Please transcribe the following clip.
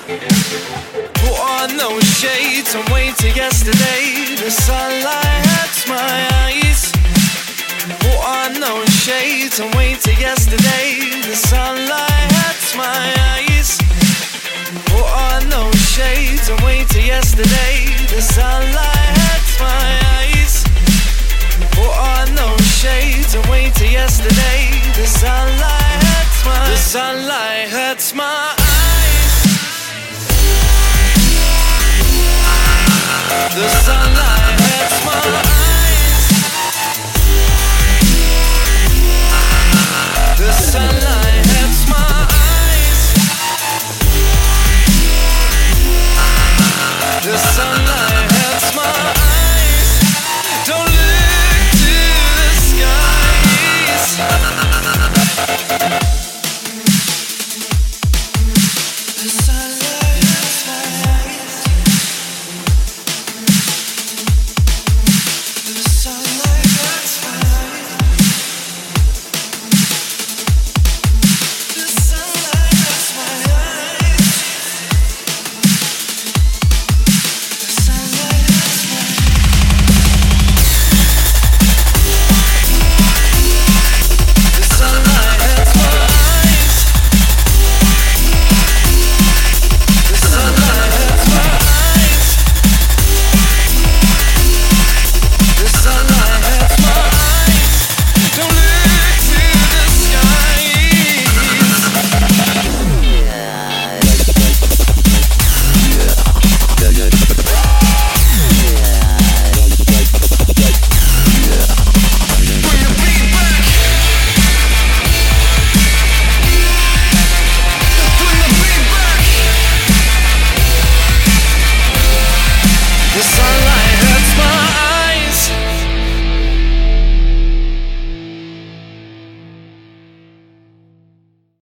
Put on those shades and wait till yesterday. The sunlight hurts my eyes. Put on those shades and wait till yesterday. The sunlight hurts my eyes. Put on those shades and wait till yesterday. The sunlight hurts my eyes. Put on those shades and wait till yesterday. The sunlight hurts my eyes. The sunlight hurts my eyes. The sunlight